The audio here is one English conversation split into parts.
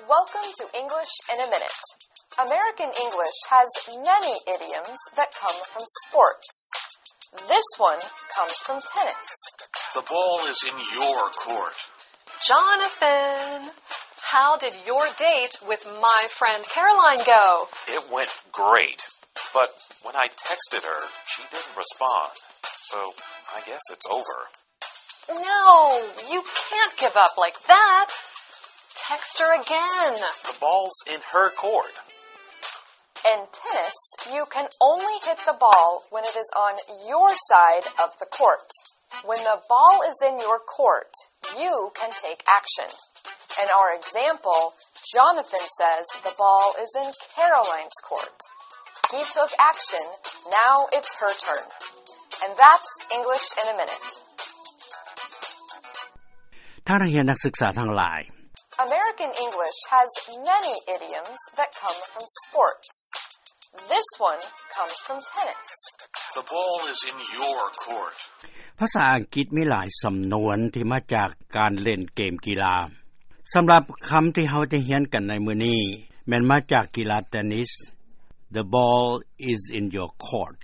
Welcome to English in a Minute. American English has many idioms that come from sports. This one comes from tennis. The ball is in your court. Jonathan, how did your date with my friend Caroline go? It went great, but when I texted her, she didn't respond. So I guess it's over. No, you can't give up like that. Text her again. The ball's in her court. In tennis, you can only hit the ball when it is on your side of the court. When the ball is in your court, you can take action. In our example, Jonathan says the ball is in Caroline's court. He took action. Now it's her turn. And that's English in a minute. ท่านนักเรียนนักศึกษาทั้งหลาย American English has many idioms that come from sports. This one comes from tennis. The ball is in your court. ภาษาอังกฤษมีหลายสำนวนที่มาจากการเล่นเกมกีฬาสำหรับคำที่เราจะเรียนกันในมื้อนี้แม่นมาจากกีฬาเทนนิส The ball is in your court.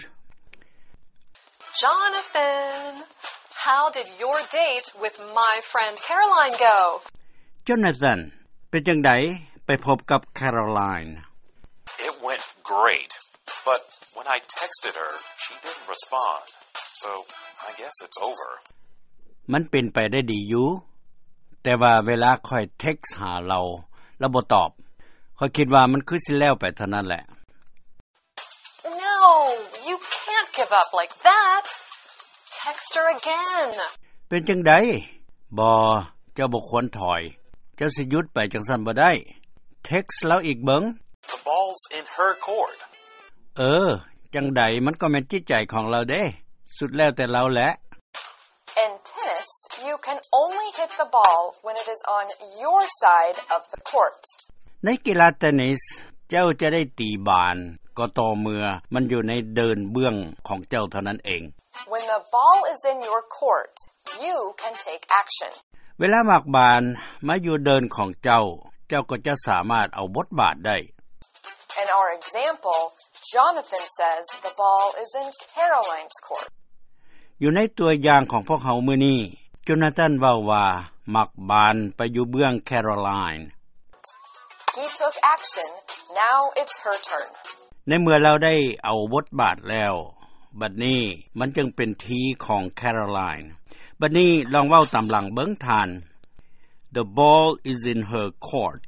Jonathan, how did your date with my friend Caroline go? Jonathan เป็นจังได๋ไปพบกับ Caroline It went great, but when I texted her, she didn't respond. So I guess it's over. มันเป็นไปได้ดีอยู่แต่ว่าเวลาค่อยเท็กซ์หาเราบ่ตอบค่อยคิดว่ามันคือสิแล้วไปเท่านั้นแหละ No, you can't give up like that. Text her again. เป็นจังได๋บ่เจ้าบ่ควรถอยเจ้าสิหยุดไปจังซั่นบ่ได้เท็กซ์แล้วอีกเบิง The ball's in her court. จังได๋มันก็แม่นจิตใจของเราเด้สุดแล้วแต่เราแหละ In tennis, you can only hit the ball when it is on your side of the court. ในกีฬาเทนนิสเจ้าจะได้ตีบานก็ต่อเมื่อมันอยู่ในเดินเบื้องของเจ้าเท่านั้นเอง When the ball is in your court, you can take action. เวลาหมากบานมาอยู่เดินของเจ้าก็จะสามารถเอาบทบาทได้ In our example, Jonathan says the ball is in Caroline's court. อยู่ในตัวอย่างของพวกเขามื้อนี้โจนาธานเว้าว่าหมากบานไปอยู่เบื้อง Caroline. He took action. Now it's her turn. ในเมื่อเราได้เอาบทบาทแล้วบัดนี้มันจึงเป็นทีของ Caroline. บัดนี้ลองเว้าตามหลังเบิ่งทาน The ball is in her court.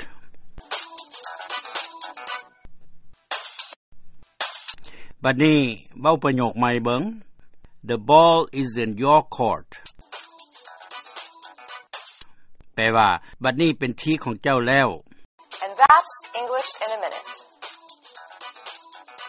บัดนี้เว้าประโยคใหม่เบิ่ง The ball is in your court. แปลว่าบัดนี้เป็นทีของเจ้าแล้ว And that's English in a minute.